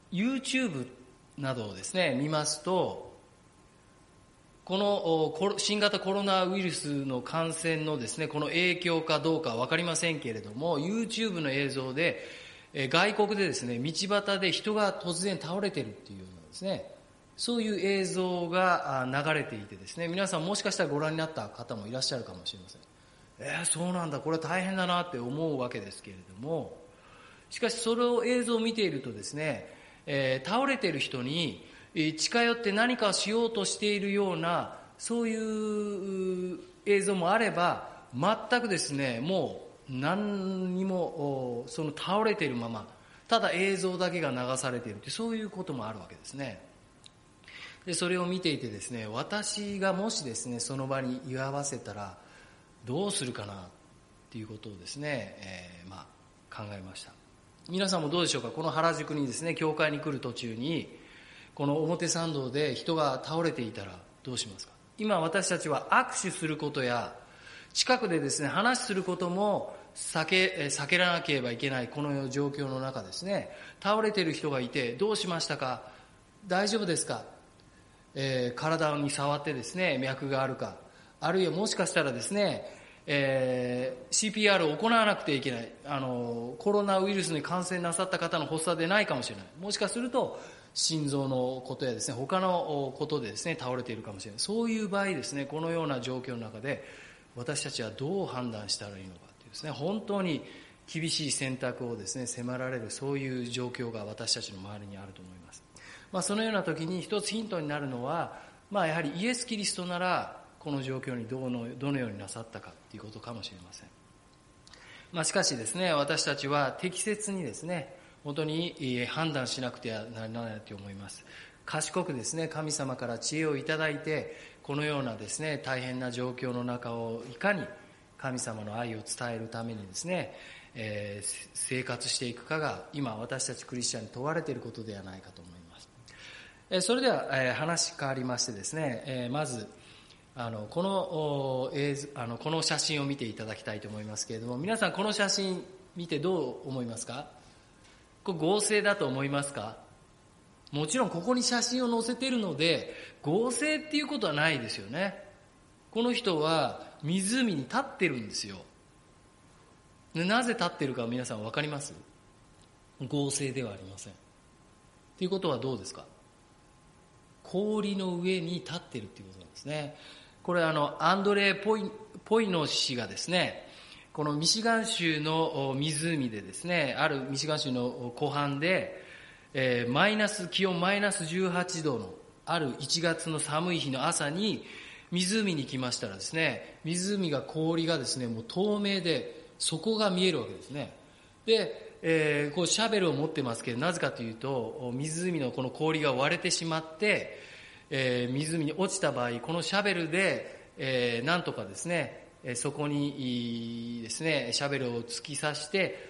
YouTube などをですね見ますと、この新型コロナウイルスの感染のですねこの影響かどうかは分かりませんけれども、 YouTube の映像で外国でですね道端で人が突然倒れているっていうようなですね、そういう映像が流れていてですね、皆さんもしかしたらご覧になった方もいらっしゃるかもしれません。そうなんだ、これは大変だなって思うわけですけれども、しかしその映像を見ているとですね、倒れている人に近寄って何かをしようとしているような、そういう映像もあれば、全くですねもう何にもその倒れているまま、ただ映像だけが流されているという、そういうこともあるわけですね。でそれを見ていてですね、私がもしですねその場に居合わせたらどうするかなっていうことをですね、考えました。皆さんもどうでしょうか。この原宿にですね教会に来る途中にこの表参道で人が倒れていたらどうしますか。今私たちは握手することや近くでですね話することも避けらなければいけないこの状況の中ですね、倒れている人がいてどうしましたか、大丈夫ですか、体に触ってですね脈があるか、あるいはもしかしたらですね、CPR を行わなくてはいけない、コロナウイルスに感染なさった方の発作でないかもしれない、もしかすると心臓のことやですね他のことでですね倒れているかもしれない。そういう場合ですね、このような状況の中で私たちはどう判断したらいいのかというですね、本当に厳しい選択をですね迫られる、そういう状況が私たちの周りにあると思います。そのような時に一つヒントになるのは、やはりイエス・キリストならこの状況にどのようになさったかということかもしれません。しかしですね、私たちは適切にですね本当に判断しなくてはならないと思います。賢くですね神様から知恵をいただいて、このようなですね大変な状況の中をいかに神様の愛を伝えるためにですね、生活していくかが今私たちクリスチャンに問われていることではないかと思います。それでは話変わりましてですね、まずこの写真を見ていただきたいと思いますけれども、皆さんこの写真見てどう思いますか。これ合成だと思いますか。もちろんここに写真を載せているので合成っていうことはないですよね。この人は湖に立ってるんですよ。なぜ立ってるか皆さん分かります。合成ではありません。ということはどうですか。氷の上に立っているということなんですね。これアンドレ・ポイノ氏がですね、このミシガン州の湖でですね、あるミシガン州の湖畔で、気温マイナス18度のある1月の寒い日の朝に湖に来ましたらですね、氷がですねもう透明で底が見えるわけですね。で、こうシャベルを持ってますけど、なぜかというと湖のこの氷が割れてしまって、湖に落ちた場合このシャベルで、なんとかですねそこにですねシャベルを突き刺して、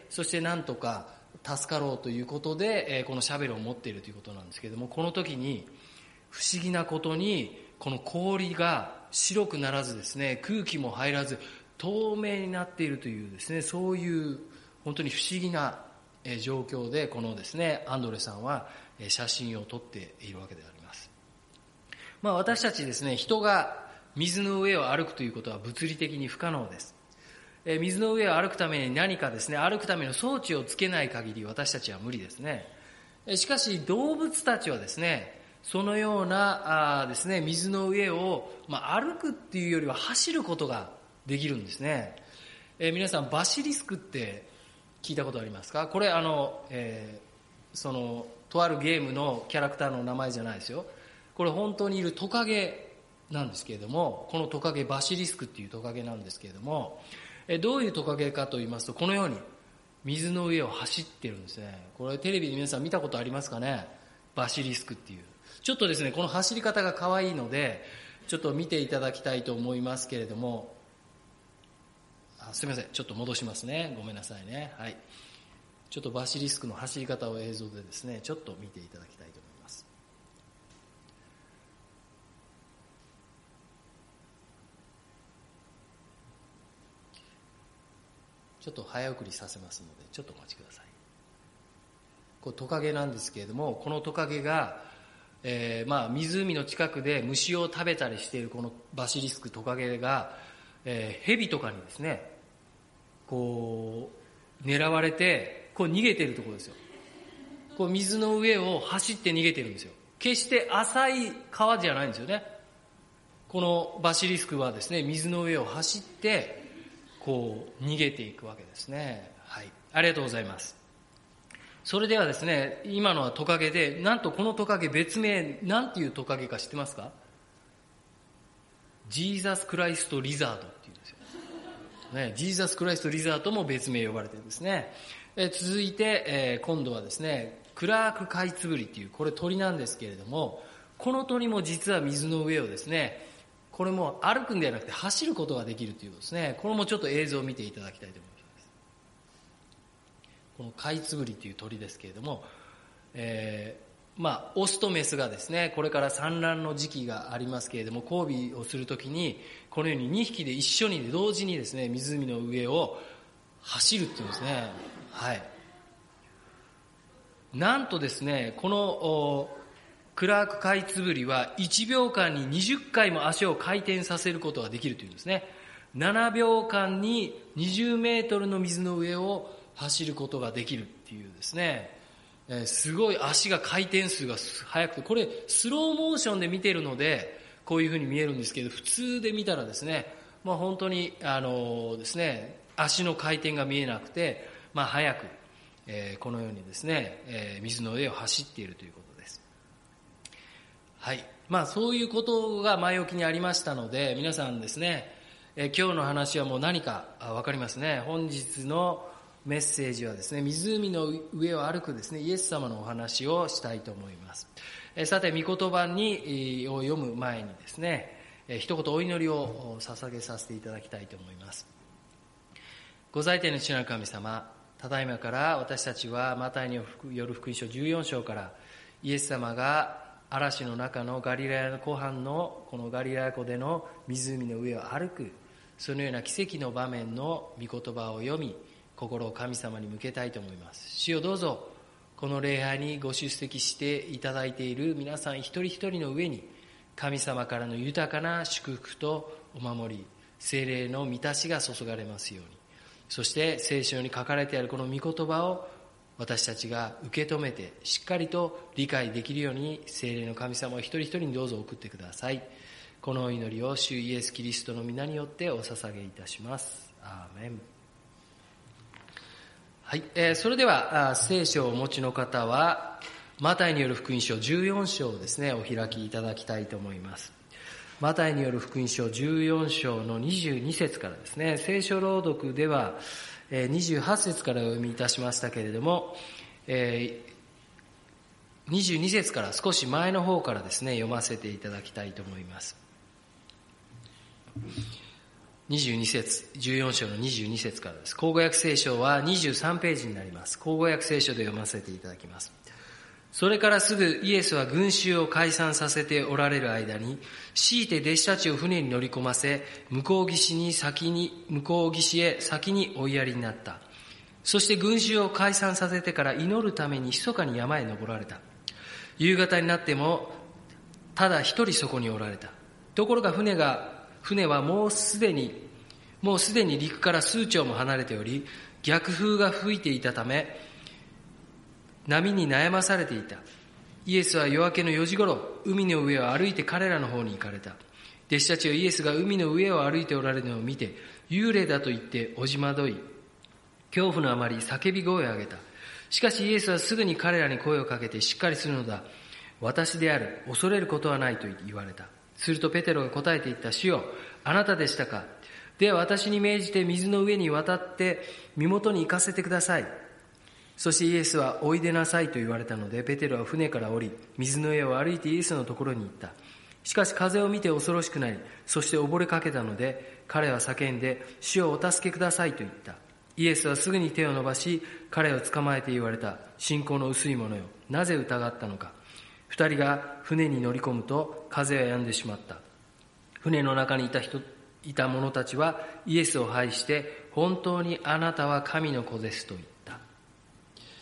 そしてなんとか助かろうということで、このシャベルを持っているということなんですけれども、この時に不思議なことにこの氷が白くならずですね、空気も入らず透明になっているというですね、そういう本当に不思議な状況でこのですねアンドレさんは写真を撮っているわけであります。私たちですね、人が水の上を歩くということは物理的に不可能です。水の上を歩くために何かですね歩くための装置をつけない限り私たちは無理ですね。しかし動物たちはですねそのようなですね水の上を、歩くっていうよりは走ることができるんですね。皆さんバシリスクって聞いたことありますか。これとあるゲームのキャラクターの名前じゃないですよ。これ本当にいるトカゲなんですけれども、このトカゲバシリスクっていうトカゲなんですけれども、どういうトカゲかと言いますと、このように水の上を走ってるんですね。これテレビで皆さん見たことありますかね。バシリスクっていう、ちょっとですねこの走り方が可愛いのでちょっと見ていただきたいと思いますけれども、すみません、ちょっと戻しますね、ごめんなさいね。はい、ちょっとバシリスクの走り方を映像でですねちょっと見ていただきたいと思います。ちょっと早送りさせますのでちょっとお待ちください。 こうトカゲなんですけれども、このトカゲが、湖の近くで虫を食べたりしているこのバシリスクトカゲが、蛇とかにですねこう狙われてこう逃げているところですよ。こう水の上を走って逃げてるんですよ。決して浅い川じゃないんですよね。このバシリスクはですね、水の上を走ってこう逃げていくわけですね。はい、ありがとうございます。それではですね、今のはトカゲで、なんとこのトカゲ別名なんていうトカゲか知ってますか？ジーザスクライストリザードっていうんですよ、ね、ジーザスクライストリザードも別名呼ばれてるんですね。続いて、今度はですね、クラークカイツブリっていう、これ鳥なんですけれども、この鳥も実は水の上をですね、これも歩くんではなくて走ることができるということですね。これもちょっと映像を見ていただきたいと思います。このカイツブリという鳥ですけれども、オスとメスがですね、これから産卵の時期がありますけれども、交尾をするときにこのように2匹で一緒に同時にですね、湖の上を走るっていうんですね。はい。なんとですね、このクラークカイツブリは1秒間に20回も足を回転させることができるというんですね。7秒間に20メートルの水の上を走ることができるっていうですね、すごい足が回転数が速くて、これスローモーションで見てるのでこういうふうに見えるんですけど、普通で見たらですね、本当にですね、足の回転が見えなくて、速く、このようにですね、水の上を走っているということです。はい。そういうことが前置きにありましたので、皆さんですね、今日の話はもう何か分かりますね。本日のメッセージはですね、湖の上を歩くですね、イエス様のお話をしたいと思います。さて、御言葉を読む前にですね、一言お祈りを捧げさせていただきたいと思います。ご在天の父なる神様、ただいまから私たちはマタイによる福音書14章からイエス様が嵐の中のガリラヤの湖畔のこのガリラヤ湖での湖の上を歩く、そのような奇跡の場面の御言葉を読み、心を神様に向けたいと思います。主よ、どうぞこの礼拝にご出席していただいている皆さん一人一人の上に神様からの豊かな祝福とお守り、聖霊の満たしが注がれますように、そして聖書に書かれてあるこの御言葉を私たちが受け止めてしっかりと理解できるように、聖霊の神様を一人一人にどうぞ送ってください。この祈りを主イエスキリストの皆によってお捧げいたします。アーメン。はい、それでは聖書をお持ちの方はマタイによる福音書14章をですね、お開きいただきたいと思います。マタイによる福音書14章の22節からですね、聖書朗読では28節からお読みいたしましたけれども、22節から少し前の方からですね、読ませていただきたいと思います。22節、14章の22節からです。口語訳聖書は23ページになります。口語訳聖書で読ませていただきます。それからすぐイエスは群衆を解散させておられる間に、強いて弟子たちを船に乗り込ませ、向こう岸へ先に追いやりになった。そして群衆を解散させてから祈るために密かに山へ登られた。夕方になってもただ一人そこにおられた。ところが船はもうすでに陸から数丁も離れており、逆風が吹いていたため波に悩まされていた。イエスは夜明けの4時ごろ、海の上を歩いて彼らの方に行かれた。弟子たちはイエスが海の上を歩いておられるのを見て、幽霊だと言っておじまどい、恐怖のあまり叫び声を上げた。しかしイエスはすぐに彼らに声をかけて、しっかりするのだ、私である、恐れることはないと言われた。するとペテロが答えて言った。主よ、あなたでしたか。では私に命じて水の上に渡って身元に行かせてください。そしてイエスはおいでなさいと言われたので、ペテロは船から降り、水の上を歩いてイエスのところに行った。しかし風を見て恐ろしくなり、そして溺れかけたので、彼は叫んで、主をお助けくださいと言った。イエスはすぐに手を伸ばし、彼を捕まえて言われた。信仰の薄い者よ、なぜ疑ったのか。二人が船に乗り込むと、風は止んでしまった。船の中にいた者たちはイエスを拝して、本当にあなたは神の子ですと言った。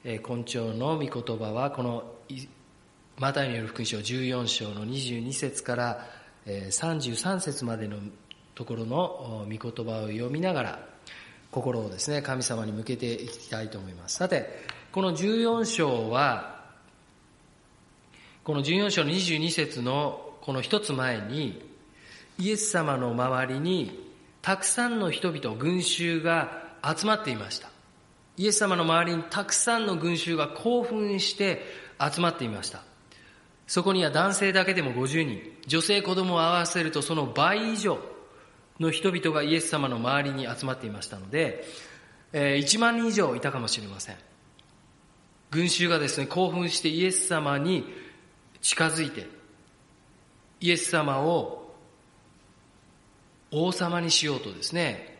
今朝の御言葉はこのマタイによる福音書14章の22節から33節までのところの御言葉を読みながら心をですね、神様に向けていきたいと思います。さて、この14章は、この14章の22節のこの一つ前に、イエス様の周りにたくさんの人々、群衆が集まっていました。イエス様の周りにたくさんの群衆が興奮して集まっていました。そこには男性だけでも50人、女性子供を合わせるとその倍以上の人々がイエス様の周りに集まっていましたので、1万人以上いたかもしれません。群衆がですね、興奮してイエス様に近づいて、イエス様を王様にしようとですね、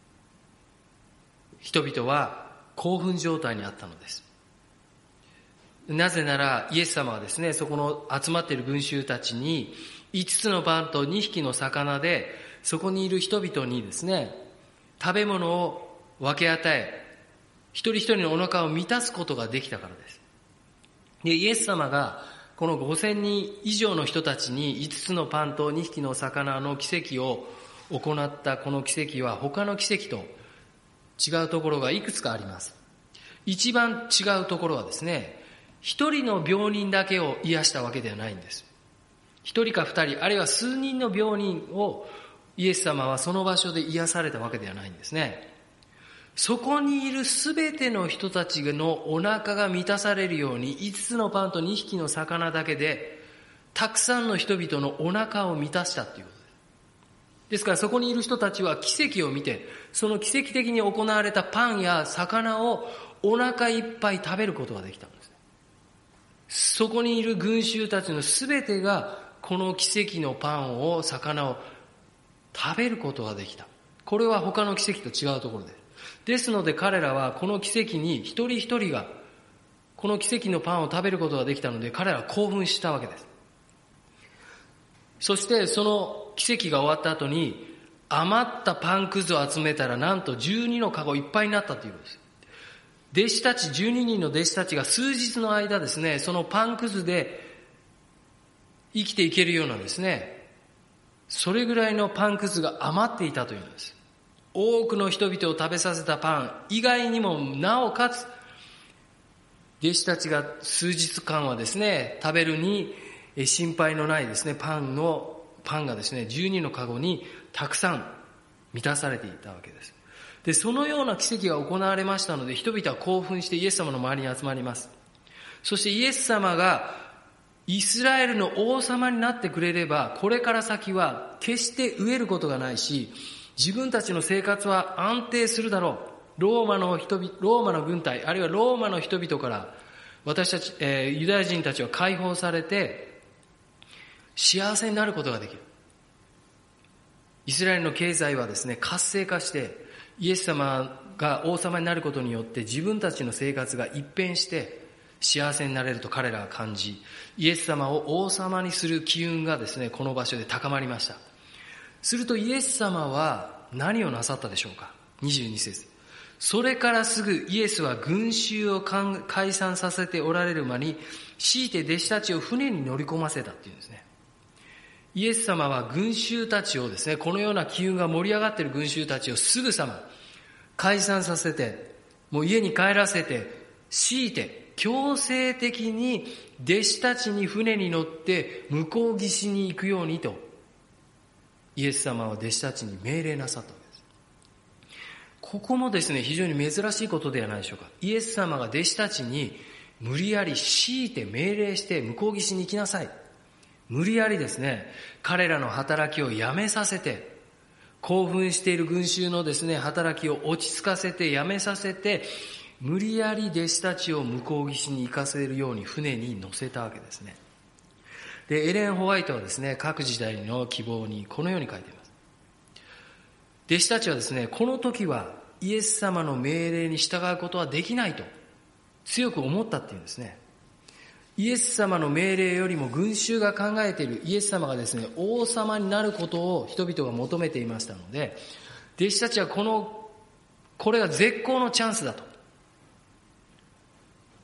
人々は興奮状態にあったのです。なぜならイエス様はですね、そこの集まっている群衆たちに5つのパンと2匹の魚で、そこにいる人々にですね、食べ物を分け与え、一人一人のお腹を満たすことができたからです。で、イエス様がこの5000人以上の人たちに5つのパンと2匹の魚の奇跡を行ったこの奇跡は他の奇跡と違うところがいくつかあります。一番違うところはですね、一人の病人だけを癒したわけではないんです。一人か二人、あるいは数人の病人をイエス様はその場所で癒されたわけではないんですね。そこにいるすべての人たちのお腹が満たされるように5つのパンと2匹の魚だけでたくさんの人々のお腹を満たしたということです。ですからそこにいる人たちは奇跡を見て、その奇跡的に行われたパンや魚をお腹いっぱい食べることができたんです。そこにいる群衆たちのすべてがこの奇跡のパンを魚を食べることができた。これは他の奇跡と違うところです。ですので彼らはこの奇跡に一人一人がこの奇跡のパンを食べることができたので彼らは興奮したわけです。そしてその奇跡が終わった後に余ったパンくずを集めたらなんと12のカゴいっぱいになったということです。弟子たち12人の弟子たちが数日の間ですね、そのパンくずで生きていけるようなですね、それぐらいのパンくずが余っていたというんです。多くの人々を食べさせたパン以外にもなおかつ弟子たちが数日間はですね食べるに心配のないですねパンがですね12のカゴにたくさん満たされていたわけです。でそのような奇跡が行われましたので人々は興奮してイエス様の周りに集まります。そしてイエス様がイスラエルの王様になってくれればこれから先は決して飢えることがないし自分たちの生活は安定するだろう。ローマの軍隊あるいはローマの人々から私たち、ユダヤ人たちは解放されて幸せになることができる。イスラエルの経済はですね活性化してイエス様が王様になることによって自分たちの生活が一変して幸せになれると彼らは感じ、イエス様を王様にする機運がですねこの場所で高まりました。するとイエス様は何をなさったでしょうか。22節。それからすぐイエスは群衆を解散させておられる間に強いて弟子たちを船に乗り込ませたっていうんですね。イエス様は群衆たちをですね、このような機運が盛り上がっている群衆たちをすぐさま解散させて、もう家に帰らせて、強いて強制的に弟子たちに船に乗って向こう岸に行くようにとイエス様は弟子たちに命令なさったわけです。ここもですね非常に珍しいことではないでしょうか。イエス様が弟子たちに無理やり強いて命令して向こう岸に行きなさい、無理やりですね彼らの働きをやめさせて、興奮している群衆のですね働きを落ち着かせてやめさせて、無理やり弟子たちを向こう岸に行かせるように船に乗せたわけですね。でエレン・ホワイトはですね各時代の希望にこのように書いています。弟子たちはですねこの時はイエス様の命令に従うことはできないと強く思ったっていうんですね。イエス様の命令よりも群衆が考えているイエス様がですね王様になることを人々が求めていましたので、弟子たちはこれが絶好のチャンスだと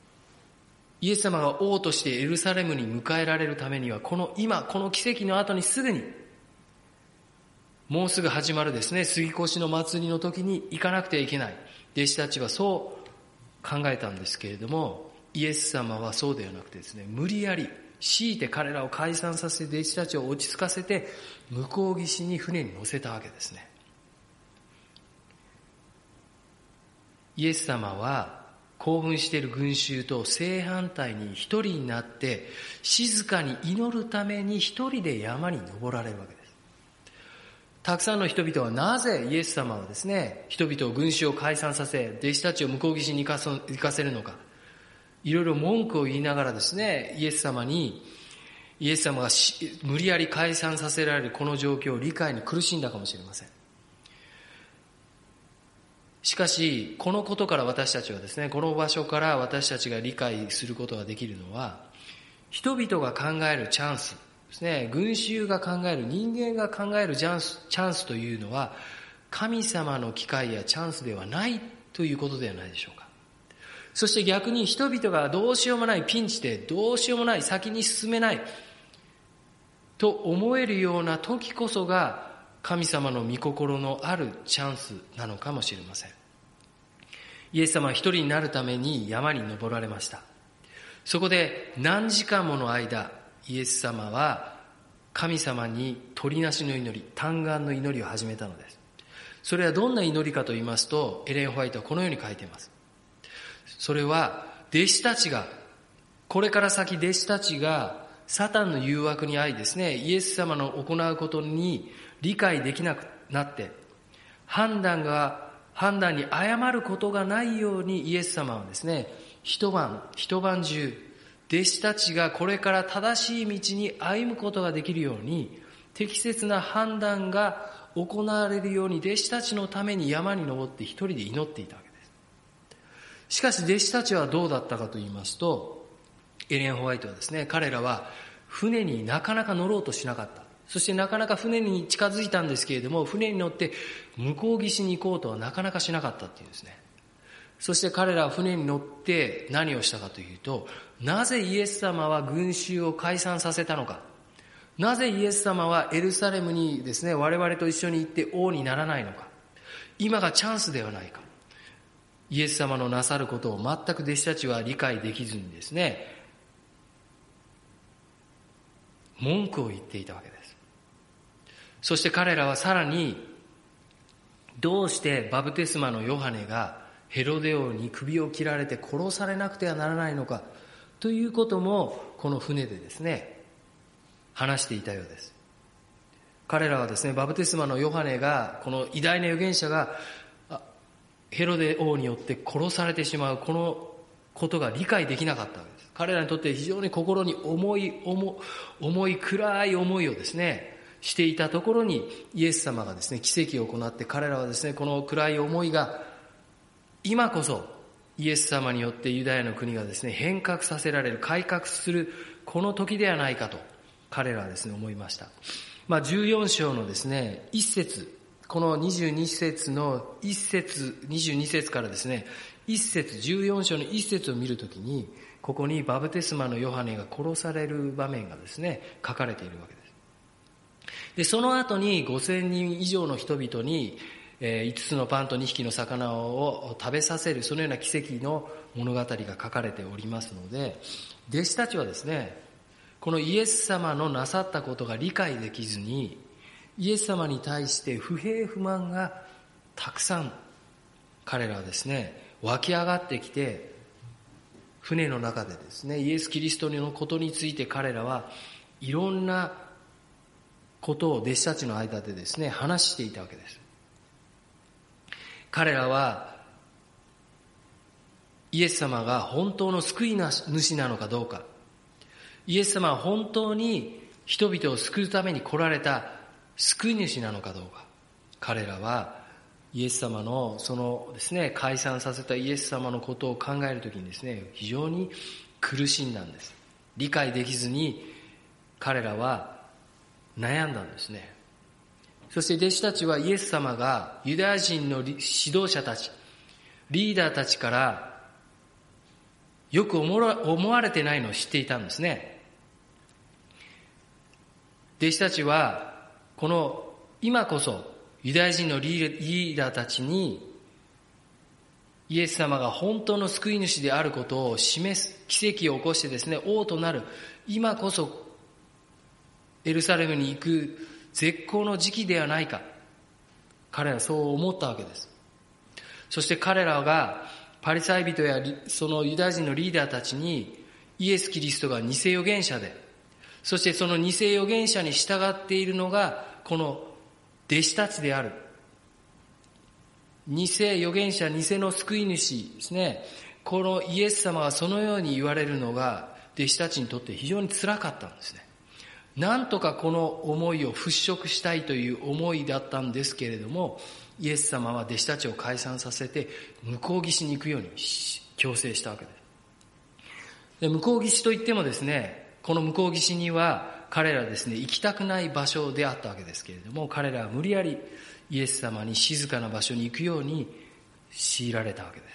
イエス様が王としてエルサレムに迎えられるためには、この奇跡の後にすぐに、もうすぐ始まるですね、杉越の祭りの時に行かなくてはいけない。弟子たちはそう考えたんですけれども、イエス様はそうではなくてですね、無理やり強いて彼らを解散させて、弟子たちを落ち着かせて、向こう岸に船に乗せたわけですね。イエス様は興奮している群衆と正反対に一人になって、静かに祈るために一人で山に登られるわけです。たくさんの人々はなぜイエス様はですね、人々を群衆を解散させ、弟子たちを向こう岸に行かせるのか。いろいろ文句を言いながらですね、イエス様が無理やり解散させられるこの状況を理解に苦しんだかもしれません。しかし、このことから私たちはですね、この場所から私たちが理解することができるのは、人々が考えるチャンスですね、群衆が考える、人間が考えるチャンスというのは、神様の機会やチャンスではないということではないでしょうか。そして逆に人々がどうしようもないピンチで、どうしようもない、先に進めないと思えるような時こそが、神様の御心のあるチャンスなのかもしれません。イエス様は一人になるために山に登られました。そこで何時間もの間、イエス様は神様に取りなしの祈り、嘆願の祈りを始めたのです。それはどんな祈りかと言いますと、エレン・ホワイトはこのように書いています。それはこれから先弟子たちがサタンの誘惑に遭いですね、イエス様の行うことに理解できなくなって、判断に誤ることがないようにイエス様はですね、一晩中、弟子たちがこれから正しい道に歩むことができるように、適切な判断が行われるように弟子たちのために山に登って一人で祈っていたわけです。しかし弟子たちはどうだったかと言いますと、エレン・ホワイトはですね、彼らは船になかなか乗ろうとしなかった。そしてなかなか船に近づいたんですけれども、船に乗って向こう岸に行こうとはなかなかしなかったっていうんですね。そして彼らは船に乗って何をしたかというと、なぜイエス様は群衆を解散させたのか。なぜイエス様はエルサレムにですね、我々と一緒に行って王にならないのか。今がチャンスではないか。イエス様のなさることを全く弟子たちは理解できずにですね、文句を言っていたわけです。そして彼らはさらに、どうしてバプテスマのヨハネがヘロデ王に首を切られて殺されなくてはならないのかということもこの船でですね、話していたようです。彼らはですね、バプテスマのヨハネが、この偉大な預言者がヘロデ王によって殺されてしまうこのことが理解できなかったわけです。彼らにとって非常に心に重い暗い思いをですねしていたところに、イエス様がですね奇跡を行って、彼らはですねこの暗い思いが今こそイエス様によってユダヤの国がですね変革させられる、改革するこの時ではないかと彼らはですね思いました。14章のですね一節、この22節の一節、22節からですね一節、14章の一節を見るときに、ここにバプテスマのヨハネが殺される場面がですね書かれているわけです。で、その後に5000人以上の人々に5つのパンと2匹の魚を食べさせる、そのような奇跡の物語が書かれておりますので、弟子たちはですね、このイエス様のなさったことが理解できずに、イエス様に対して不平不満がたくさん彼らはですね湧き上がってきて、船の中でですねイエス・キリストのことについて彼らはいろんなことを弟子たちの間でですね話していたわけです。彼らはイエス様が本当の救い主なのかどうか、イエス様は本当に人々を救うために来られた救い主なのかどうか、彼らはイエス様のそのですね解散させたイエス様のことを考えるときにですね非常に苦しんだんです。理解できずに彼らは悩んだんですね。そして弟子たちはイエス様がユダヤ人の指導者たち、リーダーたちからよく思われてないのを知っていたんですね。弟子たちはこの今こそユダヤ人のリーダーたちにイエス様が本当の救い主であることを示す奇跡を起こしてですね、王となる今こそエルサレムに行く絶好の時期ではないか、彼らはそう思ったわけです。そして彼らがパリサイ人やそのユダヤ人のリーダーたちにイエス・キリストが偽預言者で、そしてその偽預言者に従っているのがこの弟子たちである、偽預言者、偽の救い主ですね。このイエス様がそのように言われるのが弟子たちにとって非常につらかったんですね。なんとかこの思いを払拭したいという思いだったんですけれども、イエス様は弟子たちを解散させて向こう岸に行くように強制したわけです。で、向こう岸といってもですね、この向こう岸には彼らですね、行きたくない場所であったわけですけれども、彼らは無理やりイエス様に静かな場所に行くように強いられたわけです。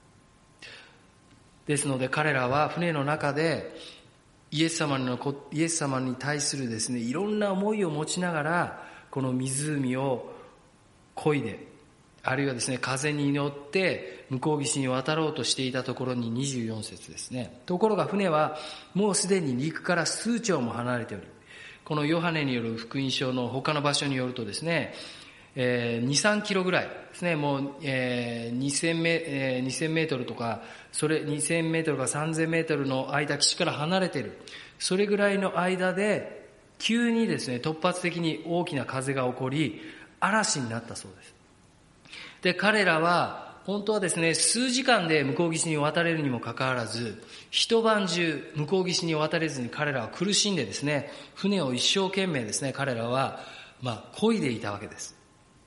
ですので彼らは船の中でイエス様に対するですね、いろんな思いを持ちながらこの湖を漕いで、あるいはですね、風に乗って向こう岸に渡ろうとしていたところに24節ですね。ところが船はもうすでに陸から数兆も離れており、このヨハネによる福音書の他の場所によるとですね、2、3キロぐらいですね、もう、2000メートルとか、それ2000メートルか3000メートルの間、岸から離れている。それぐらいの間で、急にですね、突発的に大きな風が起こり、嵐になったそうです。で、彼らは、本当はですね、数時間で向こう岸に渡れるにもかかわらず、一晩中向こう岸に渡れずに彼らは苦しんでですね、船を一生懸命ですね、彼らは、漕いでいたわけです。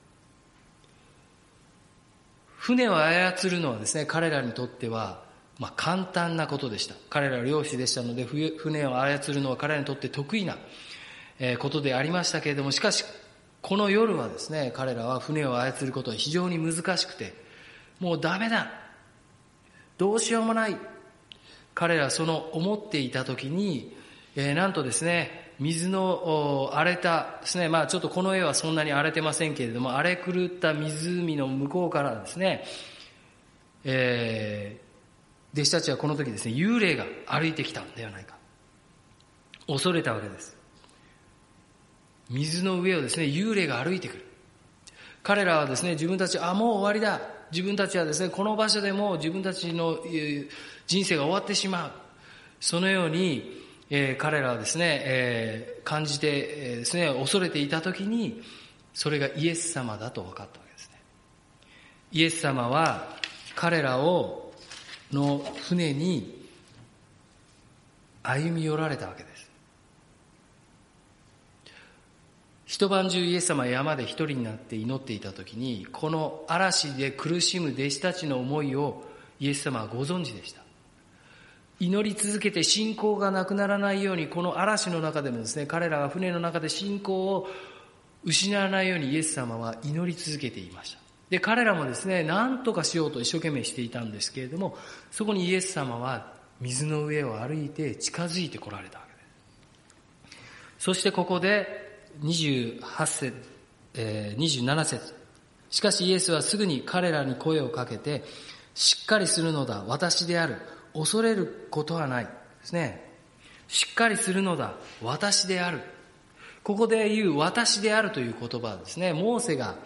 船を操るのはですね、彼らにとっては、簡単なことでした。彼らは漁師でしたので、船を操るのは彼らにとって得意なことでありましたけれども、しかし、この夜はですね、彼らは船を操ることは非常に難しくて、もうダメだ、どうしようもない。彼らはその思っていた時に、なんとですね、水の荒れたですね、ちょっとこの絵はそんなに荒れてませんけれども、荒れ狂った湖の向こうからですね、弟子たちはこの時ですね、幽霊が歩いてきたんではないか。恐れたわけです。水の上をですね、幽霊が歩いてくる。彼らはですね、自分たち、もう終わりだ。自分たちはですね、この場所でもう自分たちの人生が終わってしまう。そのように、彼らはですね、感じて、ですね、恐れていたときに、それがイエス様だと分かったわけですね。イエス様は彼らの船に歩み寄られたわけです。一晩中イエス様は山で一人になって祈っていたときに、この嵐で苦しむ弟子たちの思いをイエス様はご存知でした。祈り続けて信仰がなくならないように、この嵐の中でもですね、彼らが船の中で信仰を失わないようにイエス様は祈り続けていました。で、彼らもですね、何とかしようと一生懸命していたんですけれども、そこにイエス様は水の上を歩いて近づいてこられたわけです。そしてここで27節。しかしイエスはすぐに彼らに声をかけて、しっかりするのだ、私である。恐れることはないですね。しっかりするのだ、私である。ここで言う私であるという言葉はですね、モーセが、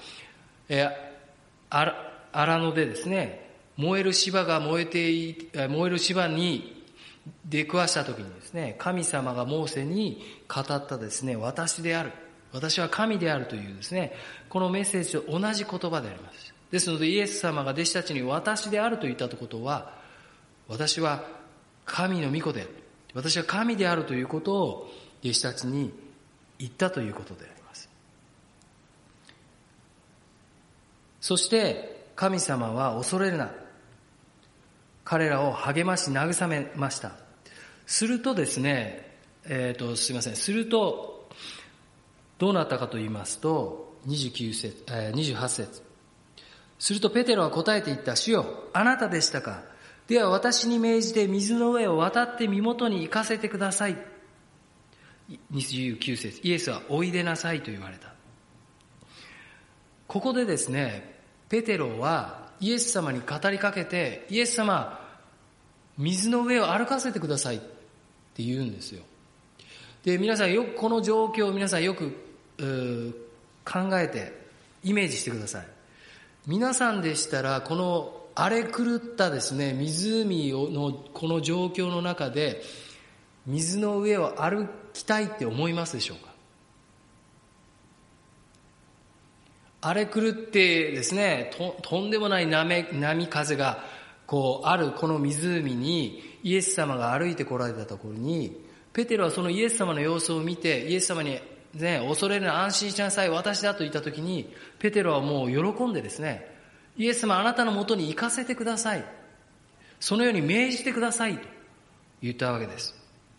荒野でですね、燃える芝に出くわした時にですね、神様がモーセに語ったですね、私である、私は神であるというですね、このメッセージと同じ言葉であります。ですのでイエス様が弟子たちに私であると言ったことは、私は神の御子である、私は神であるということを弟子たちに言ったということであります。そして神様は恐れるな、彼らを励まし慰めました。するとですね、するとどうなったかと言いますと、28節。するとペテロは答えて言った。主よ、あなたでしたか。 では私に命じて水の上を渡って身元に行かせてください。29節、イエスはおいでなさいと言われた。ここでですね、ペテロはイエス様に語りかけて、イエス様、水の上を歩かせてくださいって言うんですよ。で、皆さんよくこの状況を皆さんよく考えてイメージしてください。皆さんでしたらこの荒れ狂ったですね、湖のこの状況の中で水の上を歩きたいって思いますでしょうか？荒れ狂ってですね、とんでもない波風がこうあるこの湖にイエス様が歩いてこられたところに、ペテロはそのイエス様の様子を見て、イエス様にね、恐れるな、安心しなさい、私だと言ったときに、ペテロはもう喜んでですね、イエス様あなたのもとに行かせてください。そのように命じてくださいと言ったわけです。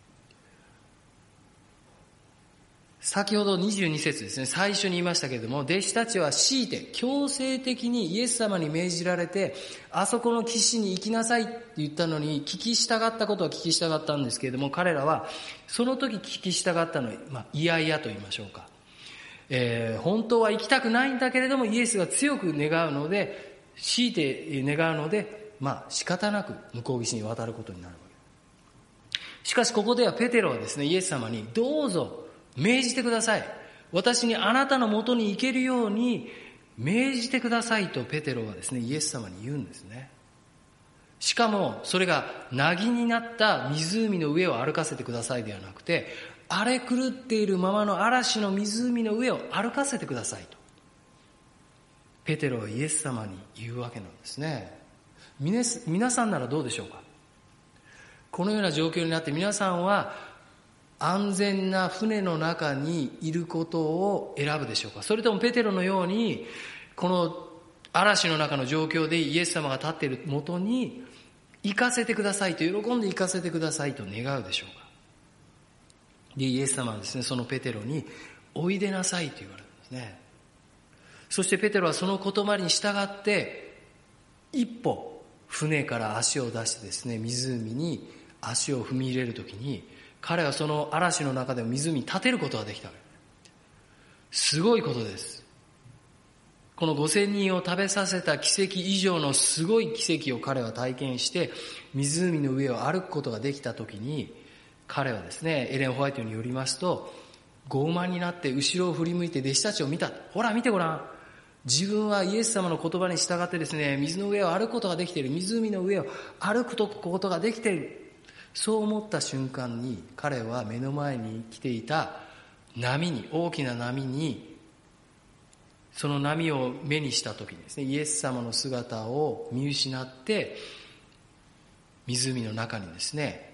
先ほど22節ですね、最初に言いましたけれども、弟子たちは強いて強制的にイエス様に命じられて、あそこの岸に行きなさいって言ったのに、聞き従ったことは聞き従ったんですけれども、彼らはその時聞き従ったのに、いやいやと言いましょうか。本当は行きたくないんだけれども、イエスが強く願うので、強いて願うので、仕方なく向こう岸に渡ることになるわけ。しかしここではペテロはですね、イエス様にどうぞ命じてください。私にあなたのもとに行けるように命じてくださいとペテロはですね、イエス様に言うんですね。しかもそれが凪になった湖の上を歩かせてくださいではなくて、荒れ狂っているままの嵐の湖の上を歩かせてくださいとペテロはイエス様に言うわけなんですね。皆さんならどうでしょうか？このような状況になって皆さんは安全な船の中にいることを選ぶでしょうか？それともペテロのようにこの嵐の中の状況でイエス様が立っているもとに行かせてくださいと、喜んで行かせてくださいと願うでしょうか？で、イエス様はですね、そのペテロにおいでなさいと言われるんですね。そしてペテロはその言葉に従って一歩船から足を出してですね、湖に足を踏み入れるときに、彼はその嵐の中でも湖に立てることができた。すごいことです。この5000人を食べさせた奇跡以上のすごい奇跡を彼は体験して、湖の上を歩くことができたときに、彼はですね、エレン・ホワイトによりますと、傲慢になって後ろを振り向いて弟子たちを見た。ほら見てごらん。自分はイエス様の言葉に従ってですね、水の上を歩くことができている。湖の上を歩くことができている。そう思った瞬間に彼は目の前に来ていた波に、大きな波に、その波を目にした時にですね、イエス様の姿を見失って湖の中にですね、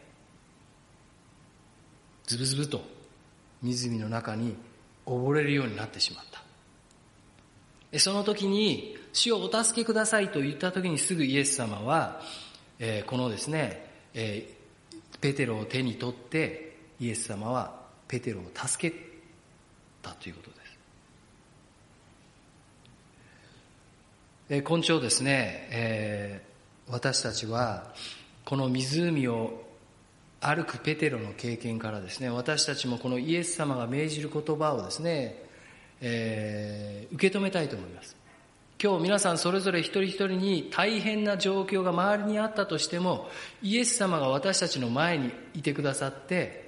ズブズブと湖の中に溺れるようになってしまった。その時に主をお助けくださいと言った時にすぐイエス様は、このですね、ペテロを手に取ってイエス様はペテロを助けたということです。今朝ですね、私たちはこの湖を歩くペテロの経験からですね、私たちもこのイエス様が命じる言葉をですね、受け止めたいと思います。今日皆さんそれぞれ一人一人に大変な状況が周りにあったとしても、イエス様が私たちの前にいてくださって、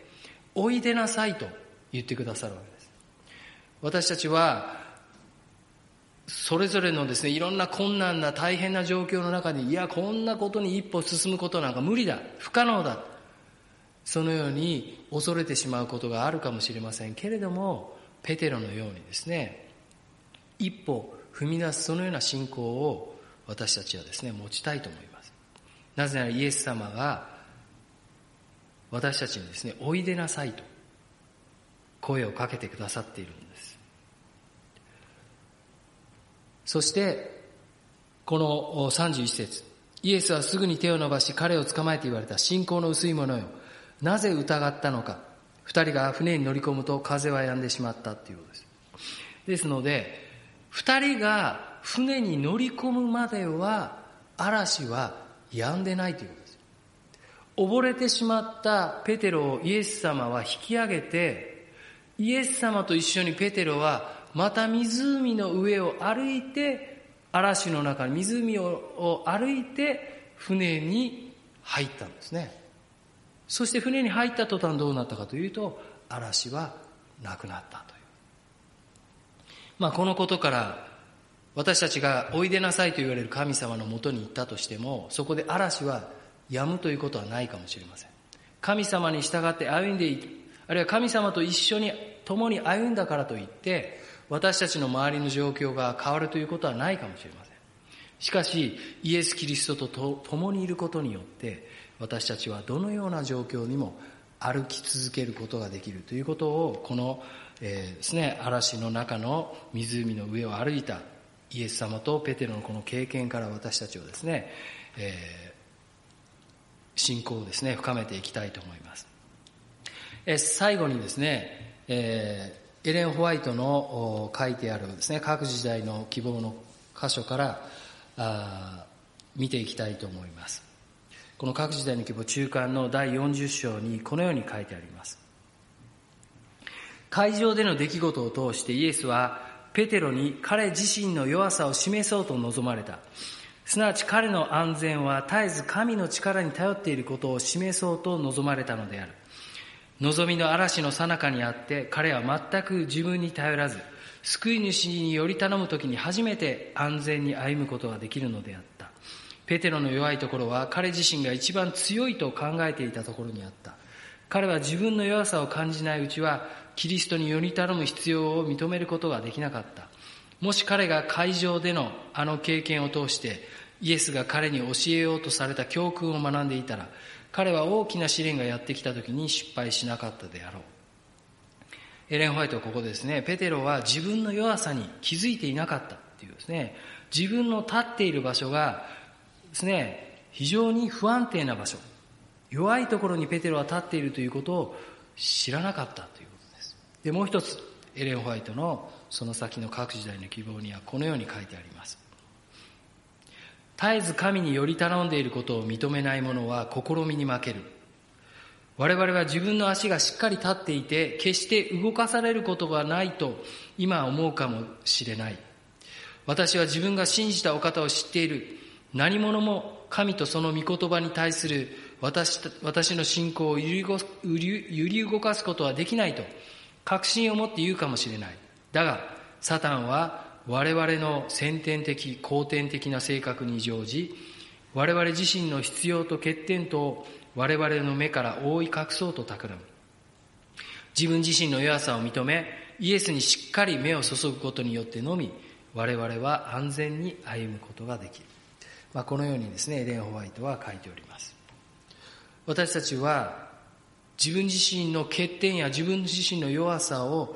おいでなさいと言ってくださるわけです。私たちはそれぞれのですね、いろんな困難な大変な状況の中に、いやこんなことに一歩進むことなんか無理だ、不可能だ、そのように恐れてしまうことがあるかもしれませんけれども、ペテロのようにですね、一歩踏み出すそのような信仰を私たちはですね、持ちたいと思います。なぜならイエス様が私たちにですね、おいでなさいと声をかけてくださっているんです。そしてこの31節、イエスはすぐに手を伸ばし彼を捕まえて言われた。信仰の薄い者よ、なぜ疑ったのか。二人が船に乗り込むと風は止んでしまったということです。ですので二人が船に乗り込むまでは嵐は止んでないということです。 溺れてしまったペテロをイエス様は引き上げて、イエス様と一緒にペテロはまた湖の上を歩いて、嵐の中に湖を歩いて船に入ったんですね。そして船に入った途端どうなったかというと、嵐はなくなったという。このことから私たちがおいでなさいと言われる神様のもとに行ったとしても、そこで嵐は止むということはないかもしれません。神様に従って歩んでいく、あるいは神様と一緒に共に歩んだからといって私たちの周りの状況が変わるということはないかもしれません。しかしイエス・キリストと共にいることによって私たちはどのような状況にも歩き続けることができるということを、この、ですね、嵐の中の湖の上を歩いたイエス様とペテロのこの経験から私たちをですね、信仰をですね深めていきたいと思います。最後にですね、エレン・ホワイトの書いてあるですね各時代の希望の箇所から見ていきたいと思います。この各時代の希望中間の第40章にこのように書いてあります。海上での出来事を通してイエスはペテロに彼自身の弱さを示そうと望まれた。すなわち彼の安全は絶えず神の力に頼っていることを示そうと望まれたのである。望みの嵐の最中にあって彼は全く自分に頼らず、救い主により頼むときに初めて安全に歩むことができるのであった。ペテロの弱いところは彼自身が一番強いと考えていたところにあった。彼は自分の弱さを感じないうちはキリストにより頼む必要を認めることができなかった。もし彼が海上でのあの経験を通してイエスが彼に教えようとされた教訓を学んでいたら、彼は大きな試練がやってきた時に失敗しなかったであろう。エレン・ホワイトはここでですね、ペテロは自分の弱さに気づいていなかったっていうですね、自分の立っている場所がですね、非常に不安定な場所、弱いところにペテロは立っているということを知らなかったということです。で、もう一つ、エレン・ホワイトのその先の各時代の希望にはこのように書いてあります。絶えず神により頼んでいることを認めない者は試みに負ける。我々は自分の足がしっかり立っていて、決して動かされることがないと今思うかもしれない。私は自分が信じたお方を知っている。何者も神とその御言葉に対する私の信仰を揺り動かすことはできないと確信を持って言うかもしれない。だがサタンは我々の先天的後天的な性格に乗じ、我々自身の必要と欠点と我々の目から覆い隠そうと企む。自分自身の弱さを認め、イエスにしっかり目を注ぐことによってのみ、我々は安全に歩むことができる。このようにですね、エレン・ホワイトは書いております。私たちは自分自身の欠点や自分自身の弱さを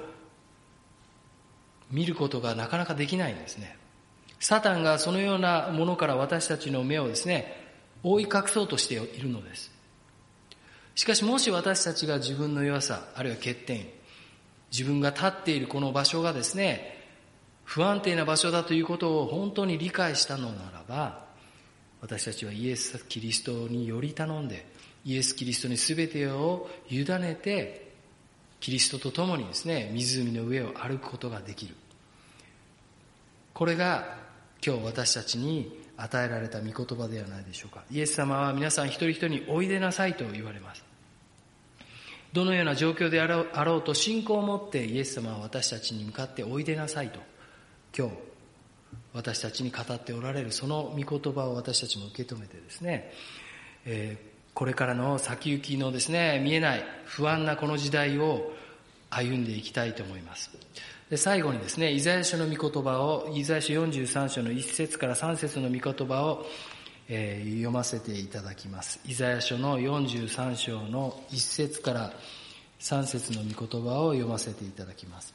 見ることがなかなかできないんですね。サタンがそのようなものから私たちの目をですね、覆い隠そうとしているのです。しかしもし私たちが自分の弱さ、あるいは欠点、自分が立っているこの場所がですね、不安定な場所だということを本当に理解したのならば、私たちはイエス・キリストにより頼んで、イエス・キリストに全てを委ねて、キリストと共にですね、湖の上を歩くことができる。これが今日私たちに与えられた御言葉ではないでしょうか。イエス様は皆さん一人一人においでなさいと言われます。どのような状況であろうと信仰を持ってイエス様は私たちに向かっておいでなさいと今日私たちに語っておられるその御言葉を私たちも受け止めてですね、これからの先行きのですね、見えない不安なこの時代を歩んでいきたいと思います。で、最後にですね、イザヤ書の御言葉を、イザヤ書43章の1節から3節の御言葉を、読ませていただきます。イザヤ書の43章の1節から3節の御言葉を読ませていただきます。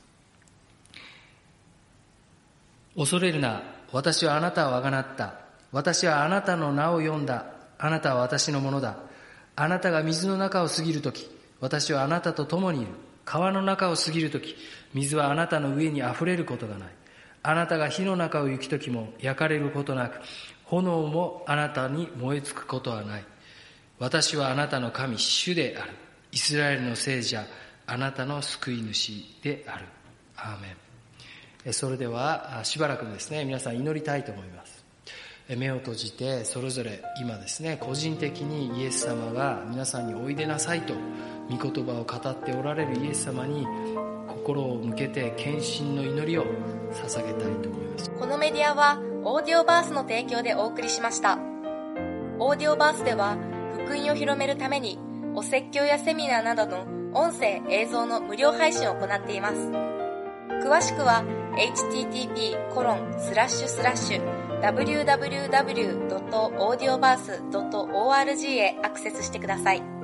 恐れるな、私はあなたをあがなった。私はあなたの名を呼んだ。あなたは私のものだ。あなたが水の中を過ぎるとき、私はあなたと共にいる。川の中を過ぎるとき、水はあなたの上にあふれることがない。あなたが火の中を行くときも焼かれることなく、炎もあなたに燃え尽くことはない。 私はあなたの神、主である。イスラエルの聖者、あなたの救い主である。アーメン。それではしばらくですね、皆さん祈りたいと思います。目を閉じて、それぞれ今ですね、個人的にイエス様が皆さんにおいでなさいと御言葉を語っておられるイエス様に心を向けて献身の祈りを捧げたいと思います。 このメディアはオーディオバースの提供でお送りしました。オーディオバースでは福音を広めるためにお説教やセミナーなどの音声映像の無料配信を行っています。詳しくは http://www.audioverse.org へアクセスしてください。